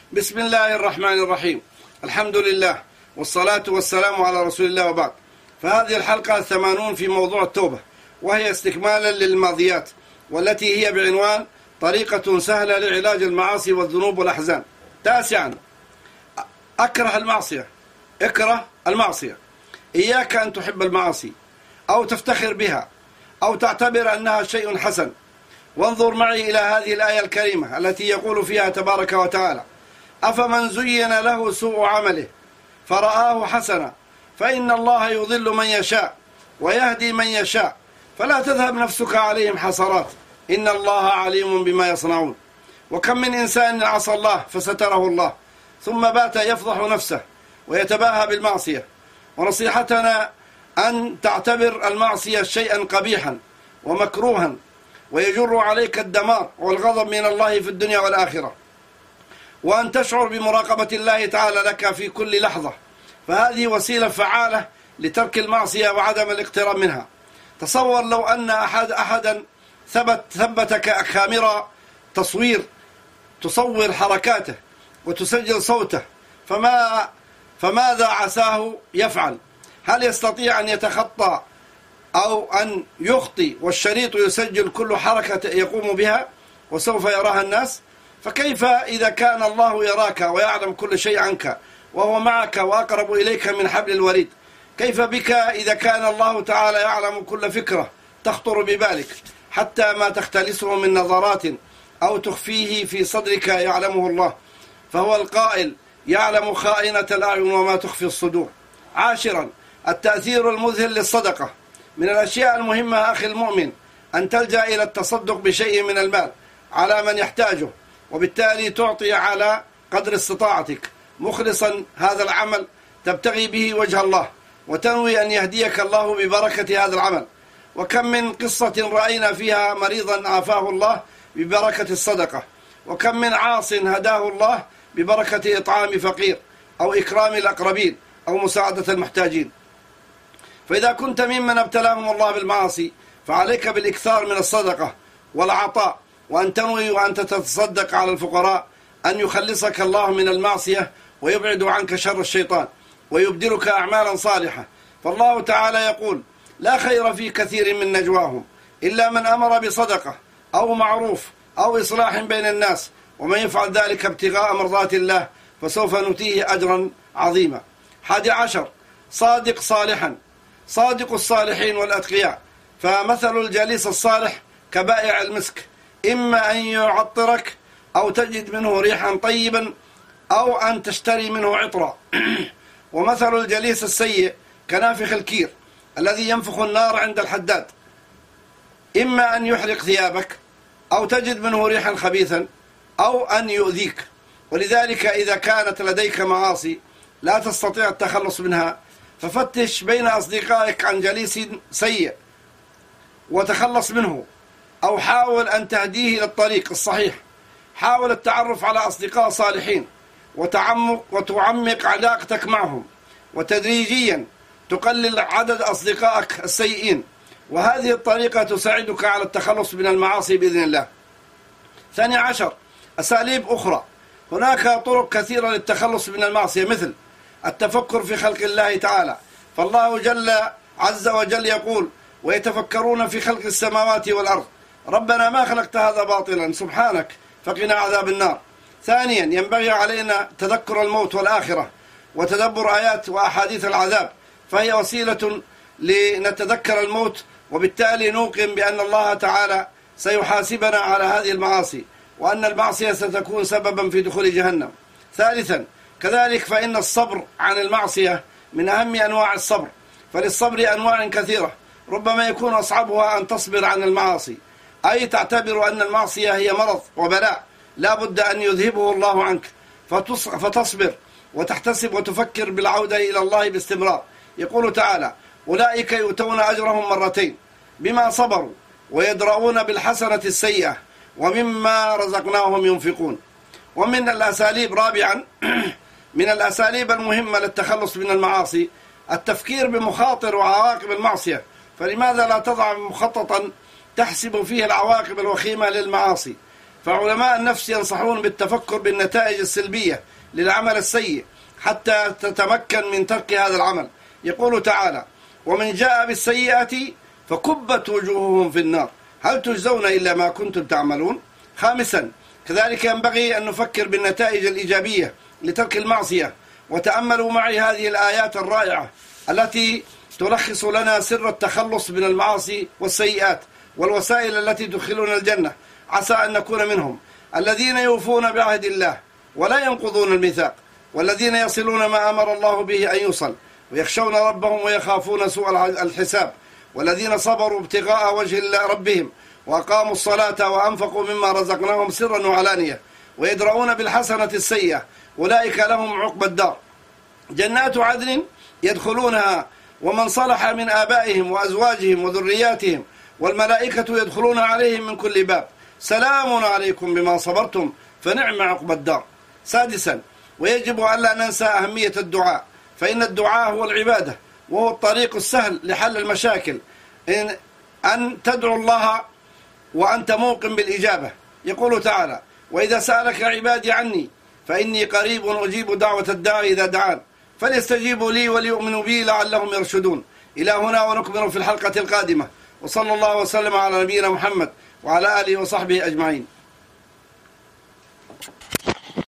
بسم الله الرحمن الرحيم. الحمد لله والصلاة والسلام على رسول الله، وبعد. فهذه الحلقة 80 في موضوع التوبة، وهي استكمالا للماضيات، والتي هي بعنوان طريقة سهلة لعلاج المعاصي والذنوب والأحزان. 9. اكره المعصية. إياك أن تحب المعاصي أو تفتخر بها أو تعتبر أنها شيء حسن. وانظر معي إلى هذه الآية الكريمة التي يقول فيها تبارك وتعالى: أفمن زين له سوء عمله فرآه حسنا فإن الله يضل من يشاء ويهدي من يشاء فلا تذهب نفسك عليهم حسرات إن الله عليم بما يصنعون. وكم من إنسان عصى الله فستره الله ثم بات يفضح نفسه ويتباهى بالمعصية. ونصيحتنا أن تعتبر المعصية شيئا قبيحا ومكروها ويجر عليك الدمار والغضب من الله في الدنيا والآخرة، وأن تشعر بمراقبة الله تعالى لك في كل لحظة، فهذه وسيلة فعالة لترك المعصية وعدم الاقتراب منها. تصور لو أن أحدا ثبت كاميرا تصوير تصور حركاته وتسجل صوته، فماذا عساه يفعل؟ هل يستطيع أن يتخطى أو أن يخطي والشريط يسجل كل حركة يقوم بها وسوف يراها الناس؟ فكيف إذا كان الله يراك ويعلم كل شيء عنك وهو معك وأقرب إليك من حبل الوريد؟ كيف بك إذا كان الله تعالى يعلم كل فكرة تخطر ببالك حتى ما تختلسه من نظرات أو تخفيه في صدرك يعلمه الله، فهو القائل: يعلم خائنة الأعين وما تخفي الصدور. 10. التأثير المذهل للصدقة. من الأشياء المهمة أخي المؤمن أن تلجأ إلى التصدق بشيء من المال على من يحتاجه، وبالتالي تعطي على قدر استطاعتك، مخلصا هذا العمل تبتغي به وجه الله وتنوي أن يهديك الله ببركة هذا العمل. وكم من قصة رأينا فيها مريضا عافاه الله ببركة الصدقة، وكم من عاص هداه الله ببركة إطعام فقير أو إكرام الأقربين أو مساعدة المحتاجين. فإذا كنت ممن ابتلاهم الله بالمعاصي فعليك بالإكثار من الصدقة والعطاء، وأن تنوي وأن تتصدق على الفقراء أن يخلصك الله من المعصية ويبعد عنك شر الشيطان ويبدلك أعمالا صالحة. فالله تعالى يقول: لا خير في كثير من نجواهم إلا من أمر بصدقة أو معروف أو إصلاح بين الناس، ومن يفعل ذلك ابتغاء مرضات الله فسوف نؤتيه أجرا عظيما. 11. صادق صالحا. صادق الصالحين والأتقياء، فمثل الجليس الصالح كبائع المسك، إما أن يعطرك أو تجد منه ريحا طيبا أو أن تشتري منه عطرا ومثل الجليس السيء كنافخ الكير الذي ينفخ النار عند الحداد، إما أن يحرق ثيابك أو تجد منه ريحا خبيثا أو أن يؤذيك. ولذلك إذا كانت لديك معاصي لا تستطيع التخلص منها ففتش بين أصدقائك عن جليس سيء وتخلص منه، أو حاول أن تهديه للطريق الصحيح. حاول التعرف على أصدقاء صالحين وتعمق علاقتك معهم، وتدريجيا تقلل عدد أصدقائك السيئين، وهذه الطريقة تساعدك على التخلص من المعاصي بإذن الله. 12. أساليب أخرى. هناك طرق كثيرة للتخلص من المعصية، مثل التفكر في خلق الله تعالى، فالله عز وجل يقول: ويتفكرون في خلق السماوات والأرض ربنا ما خلقت هذا باطلا سبحانك فقنا عذاب النار. ثانيا، ينبغي علينا تذكر الموت والآخرة وتدبر آيات وأحاديث العذاب، فهي وسيلة لنتذكر الموت، وبالتالي نوقن بأن الله تعالى سيحاسبنا على هذه المعاصي، وأن المعصية ستكون سببا في دخول جهنم. ثالثا، كذلك فإن الصبر عن المعصية من أهم أنواع الصبر، فللصبر أنواع كثيرة، ربما يكون أصعبها أن تصبر عن المعاصي، أي تعتبر أن المعصية هي مرض وبلاء لا بد أن يذهبه الله عنك، فتصبر وتحتسب وتفكر بالعودة إلى الله باستمرار. يقول تعالى: أولئك يؤتون أجرهم مرتين بما صبروا ويدرؤون بالحسنة السيئة ومما رزقناهم ينفقون. ومن الأساليب رابعا من الأساليب المهمة للتخلص من المعاصي التفكير بمخاطر وعواقب المعصية. فلماذا لا تضع مخططا تحسب فيه العواقب الوخيمة للمعاصي؟ فعلماء النفس ينصحون بالتفكر بالنتائج السلبية للعمل السيء حتى تتمكن من ترك هذا العمل. يقول تعالى: ومن جاء بالسيئة فكبت وجوههم في النار هل تجزون إلا ما كنتم تعملون. خامسا، كذلك ينبغي أن نفكر بالنتائج الإيجابية لترك المعصية. وتأملوا معي هذه الآيات الرائعة التي تلخص لنا سر التخلص من المعاصي والسيئات والوسائل التي تدخلنا الجنة. عسى أن نكون منهم: الذين يوفون بعهد الله ولا ينقضون الميثاق، والذين يصلون ما أمر الله به أن يوصل، ويخشون ربهم ويخافون سوء الحساب، والذين صبروا ابتغاء وجه ربهم وأقاموا الصلاة وأنفقوا مما رزقناهم سرا وعلانية ويدرؤون بالحسنة السيئة أولئك لهم عقبى الدار جنات عدن يدخلونها ومن صلح من آبائهم وأزواجهم وذرياتهم والملائكة يدخلون عليهم من كل باب سلام عليكم بما صبرتم فنعم عقبى الدار. سادسا، ويجب ألا ننسى أهمية الدعاء، فإن الدعاء هو العبادة وهو الطريق السهل لحل المشاكل. أن تدعو الله وأنت موقن بالإجابة. يقول تعالى: وإذا سألك عبادي عني فإني قريب أجيب دعوة الداعي إذا دعان فليستجيبوا لي وليؤمنوا بي لعلهم يرشدون. إلى هنا ونكمل في الحلقة القادمة، وصلى الله وسلم على نبينا محمد وعلى آله وصحبه أجمعين.